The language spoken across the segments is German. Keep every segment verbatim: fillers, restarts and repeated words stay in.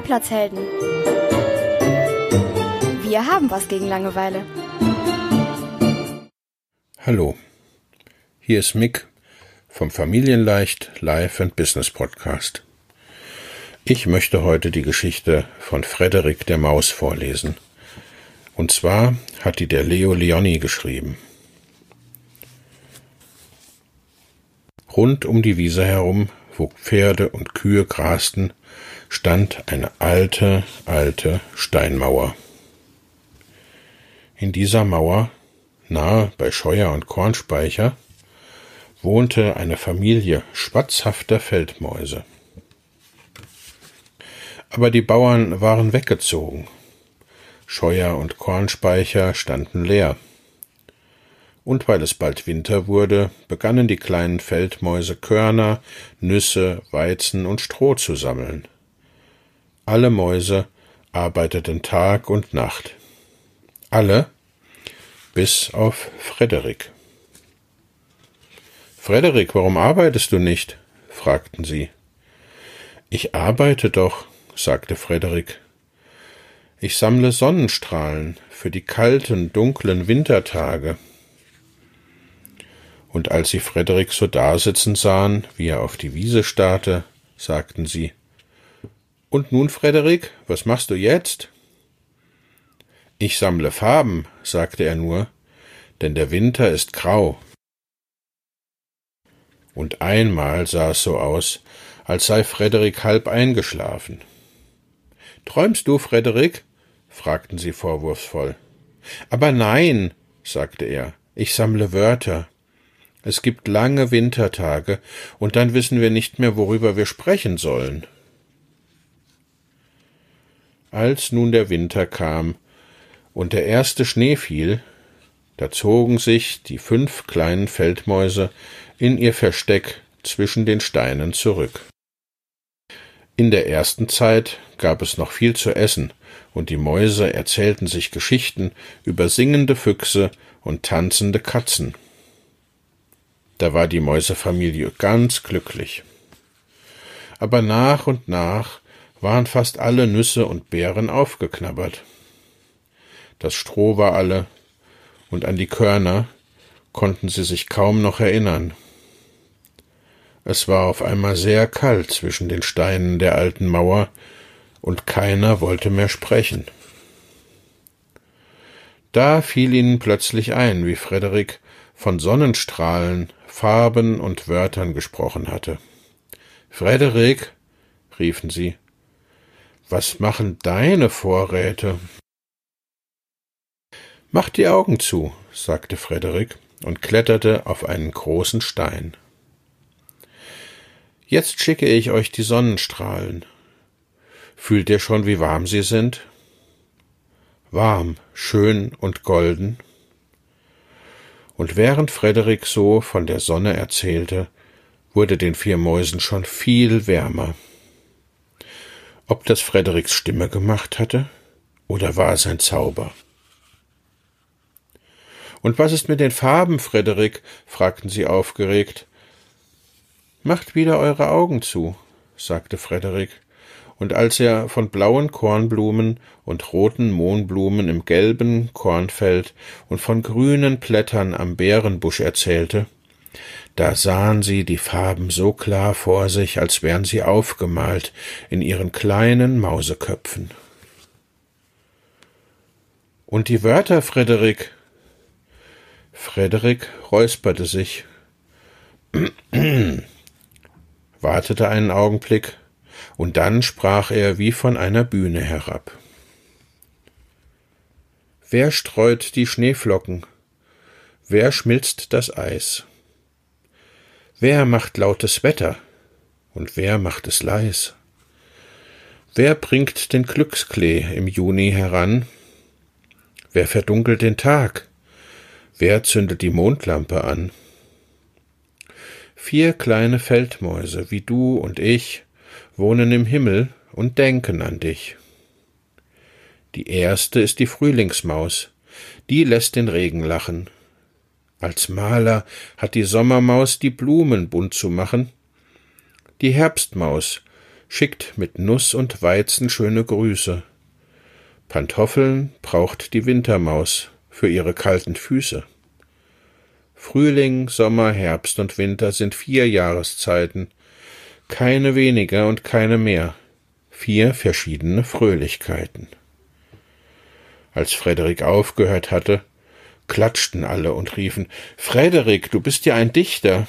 Vorplatzhelden. Wir haben was gegen Langeweile. Hallo, hier ist Mick vom Familienleicht Life and Business Podcast. Ich möchte heute die Geschichte von Frederik der Maus vorlesen. Und zwar hat die der Leo Lionni geschrieben. Rund um die Wiese herum, wo Pferde und Kühe grasten, stand eine alte, alte Steinmauer. In dieser Mauer, nahe bei Scheuer und Kornspeicher, wohnte eine Familie schwatzhafter Feldmäuse. Aber die Bauern waren weggezogen. Scheuer und Kornspeicher standen leer. Und weil es bald Winter wurde, begannen die kleinen Feldmäuse Körner, Nüsse, Weizen und Stroh zu sammeln. Alle Mäuse arbeiteten Tag und Nacht. Alle, bis auf Frederik. »Frederik, warum arbeitest du nicht?« fragten sie. »Ich arbeite doch«, sagte Frederik. »Ich sammle Sonnenstrahlen für die kalten, dunklen Wintertage.« Und als sie Frederik so dasitzen sahen, wie er auf die Wiese starrte, sagten sie, »Und nun, Frederik, was machst du jetzt?« »Ich sammle Farben«, sagte er nur, »denn der Winter ist grau.« Und einmal sah es so aus, als sei Frederik halb eingeschlafen. »Träumst du, Frederik?« fragten sie vorwurfsvoll. »Aber nein«, sagte er, »ich sammle Wörter. Es gibt lange Wintertage, und dann wissen wir nicht mehr, worüber wir sprechen sollen.« Als nun der Winter kam und der erste Schnee fiel, da zogen sich die fünf kleinen Feldmäuse in ihr Versteck zwischen den Steinen zurück. In der ersten Zeit gab es noch viel zu essen, und die Mäuse erzählten sich Geschichten über singende Füchse und tanzende Katzen. Da war die Mäusefamilie ganz glücklich. Aber nach und nach waren fast alle Nüsse und Beeren aufgeknabbert. Das Stroh war alle, und an die Körner konnten sie sich kaum noch erinnern. Es war auf einmal sehr kalt zwischen den Steinen der alten Mauer, und keiner wollte mehr sprechen. Da fiel ihnen plötzlich ein, wie Frederik von Sonnenstrahlen, Farben und Wörtern gesprochen hatte. »Frederik«, riefen sie, »was machen deine Vorräte?« »Mach die Augen zu«, sagte Frederik und kletterte auf einen großen Stein. »Jetzt schicke ich euch die Sonnenstrahlen. Fühlt ihr schon, wie warm sie sind? Warm, schön und golden?« Und während Frederik so von der Sonne erzählte, wurde den vier Mäusen schon viel wärmer. Ob das Frederiks Stimme gemacht hatte, oder war es ein Zauber? »Und was ist mit den Farben, Frederik?« fragten sie aufgeregt. »Macht wieder eure Augen zu«, sagte Frederik, und als er von blauen Kornblumen und roten Mohnblumen im gelben Kornfeld und von grünen Blättern am Beerenbusch erzählte, da sahen sie die Farben so klar vor sich, als wären sie aufgemalt in ihren kleinen Mauseköpfen. »Und die Wörter, Frederik?« Frederik räusperte sich, wartete einen Augenblick, und dann sprach er wie von einer Bühne herab. »Wer streut die Schneeflocken? Wer schmilzt das Eis? Wer macht lautes Wetter? Und wer macht es leis? Wer bringt den Glücksklee im Juni heran? Wer verdunkelt den Tag? Wer zündet die Mondlampe an? Vier kleine Feldmäuse, wie du und ich, wohnen im Himmel und denken an dich. Die erste ist die Frühlingsmaus, die lässt den Regen lachen. Als Maler hat die Sommermaus die Blumen bunt zu machen. Die Herbstmaus schickt mit Nuss und Weizen schöne Grüße. Pantoffeln braucht die Wintermaus für ihre kalten Füße. Frühling, Sommer, Herbst und Winter sind vier Jahreszeiten, keine weniger und keine mehr, vier verschiedene Fröhlichkeiten. Als Frederik aufgehört hatte, klatschten alle und riefen: »Frederik, du bist ja ein Dichter!«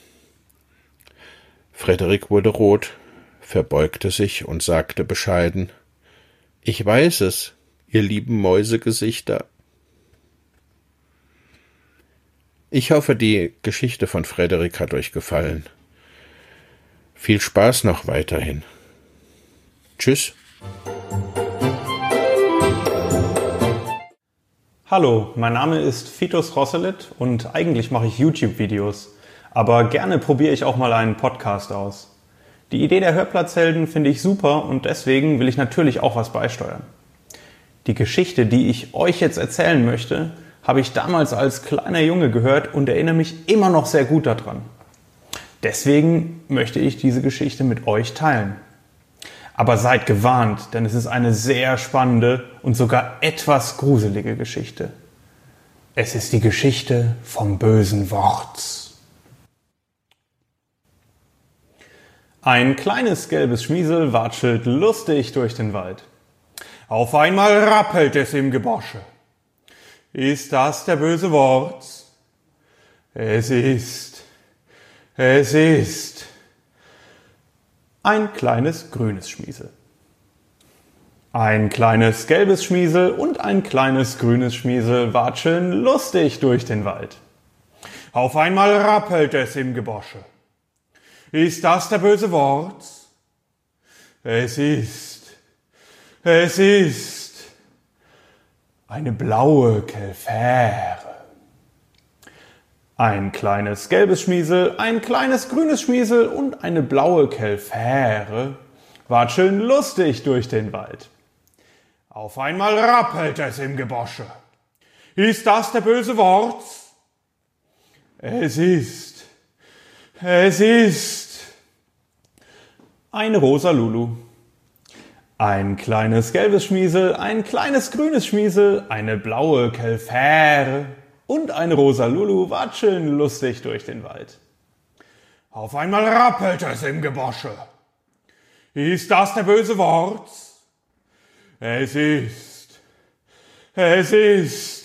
Frederik wurde rot, verbeugte sich und sagte bescheiden: »Ich weiß es, ihr lieben Mäusegesichter.« Ich hoffe, die Geschichte von Frederik hat euch gefallen. Viel Spaß noch weiterhin. Tschüss. Hallo, mein Name ist Fitus Rosselit und eigentlich mache ich YouTube-Videos, aber gerne probiere ich auch mal einen Podcast aus. Die Idee der Hörplatzhelden finde ich super und deswegen will ich natürlich auch was beisteuern. Die Geschichte, die ich euch jetzt erzählen möchte, habe ich damals als kleiner Junge gehört und erinnere mich immer noch sehr gut daran. Deswegen möchte ich diese Geschichte mit euch teilen. Aber seid gewarnt, denn es ist eine sehr spannende und sogar etwas gruselige Geschichte. Es ist die Geschichte vom bösen Worts. Ein kleines gelbes Schmiesel watschelt lustig durch den Wald. Auf einmal rappelt es im Gebosche. Ist das der böse Wort? Es ist, es ist ein kleines grünes Schmiesel. Ein kleines gelbes Schmiesel und ein kleines grünes Schmiesel watscheln lustig durch den Wald. Auf einmal rappelt es im Gebosche. Ist das der böse Wort? Es ist, es ist eine blaue Kelfäre. Ein kleines gelbes Schmiesel, ein kleines grünes Schmiesel und eine blaue Kelfäre watscheln lustig durch den Wald. Auf einmal rappelt es im Gebosche. Ist das der böse Wort? Es ist, es ist eine rosa Lulu. Ein kleines gelbes Schmiesel, ein kleines grünes Schmiesel, eine blaue Kelfäre und eine rosa Lulu watscheln lustig durch den Wald. Auf einmal rappelt es im Gebosche. Ist das der böse Wort? Es ist, es ist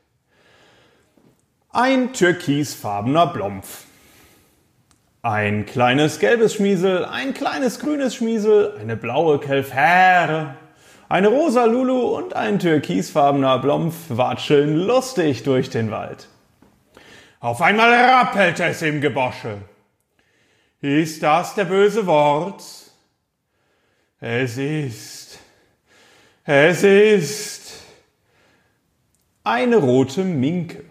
ein türkisfarbener Blompf. Ein kleines gelbes Schmiesel, ein kleines grünes Schmiesel, eine blaue Kelfäre, eine rosa Lulu und ein türkisfarbener Blompf watscheln lustig durch den Wald. Auf einmal rappelt es im Gebosche. Ist das der böse Wort? Es ist, es ist eine rote Minke.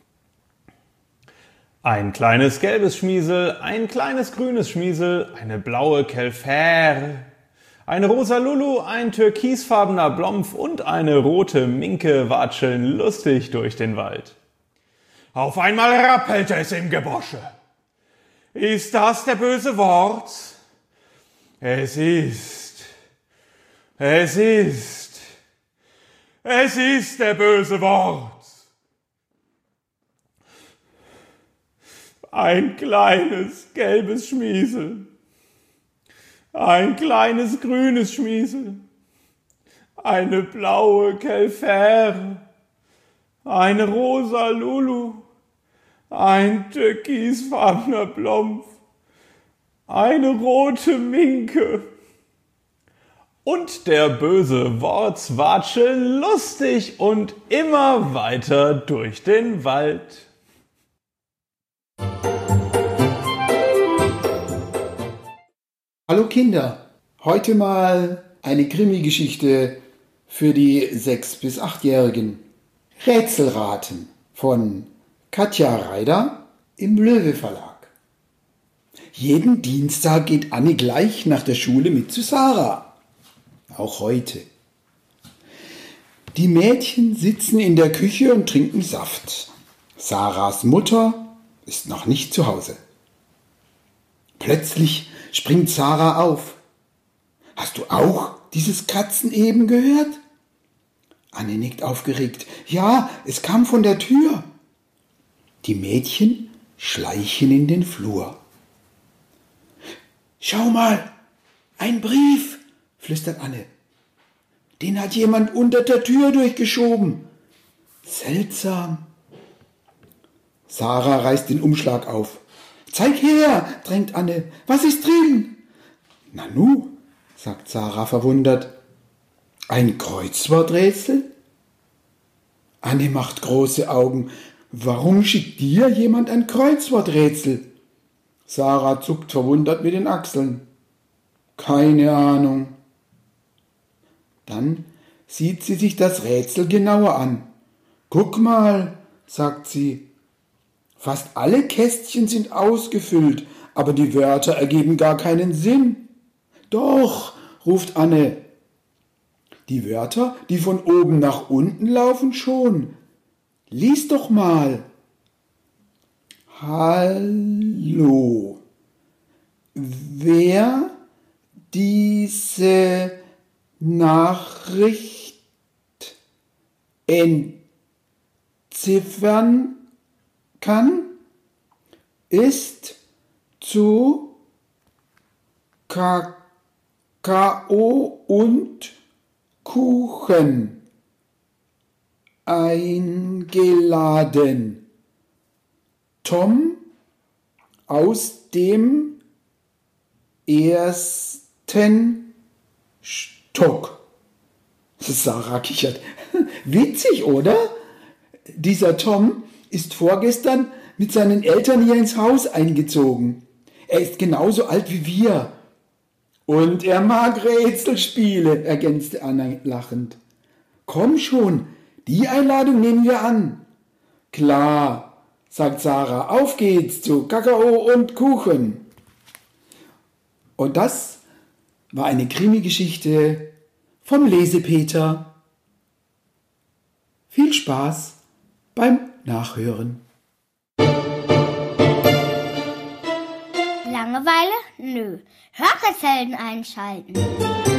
Ein kleines gelbes Schmiesel, ein kleines grünes Schmiesel, eine blaue Kelfäre, eine rosa Lulu, ein türkisfarbener Blompf und eine rote Minke watscheln lustig durch den Wald. Auf einmal rappelt es im Gebosche. Ist das der böse Wort? Es ist, es ist, es ist der böse Wort. Ein kleines gelbes Schmiesel, ein kleines grünes Schmiesel, eine blaue Kelfäre, eine rosa Lulu, ein türkisfarbener Blompf, eine rote Minke und der böse Worts watscheln lustig und immer weiter durch den Wald. Hallo Kinder, heute mal eine Krimi-Geschichte für die sechs- bis achtjährigen. Rätselraten von Katja Reider im Löwe Verlag. Jeden Dienstag geht Anni gleich nach der Schule mit zu Sarah. Auch heute. Die Mädchen sitzen in der Küche und trinken Saft. Sarahs Mutter ist noch nicht zu Hause. Plötzlich springt Sarah auf. Hast du auch dieses Kratzen eben gehört? Anne nickt aufgeregt. Ja, es kam von der Tür. Die Mädchen schleichen in den Flur. Schau mal, ein Brief, flüstert Anne. Den hat jemand unter der Tür durchgeschoben. Seltsam. Sarah reißt den Umschlag auf. Zeig her, drängt Anne. Was ist drin? Nanu, sagt Sarah verwundert. Ein Kreuzworträtsel? Anne macht große Augen. Warum schickt dir jemand ein Kreuzworträtsel? Sarah zuckt verwundert mit den Achseln. Keine Ahnung. Dann sieht sie sich das Rätsel genauer an. Guck mal, sagt sie. Fast alle Kästchen sind ausgefüllt, aber die Wörter ergeben gar keinen Sinn. Doch, ruft Anne. Die Wörter, die von oben nach unten laufen, schon. Lies doch mal. Hallo. Wer diese Nachricht entziffern kann, ist zu Kakao und Kuchen eingeladen. Tom aus dem ersten Stock. Sarah kichert. Witzig, oder? Dieser Tom ist vorgestern mit seinen Eltern hier ins Haus eingezogen. Er ist genauso alt wie wir. Und er mag Rätselspiele, ergänzte Anna lachend. Komm schon, die Einladung nehmen wir an. Klar, sagt Sarah, auf geht's zu Kakao und Kuchen. Und das war eine Krimi-Geschichte vom Lesepeter. Viel Spaß beim Nachhören. Langeweile? Nö. Hörerhelden einschalten.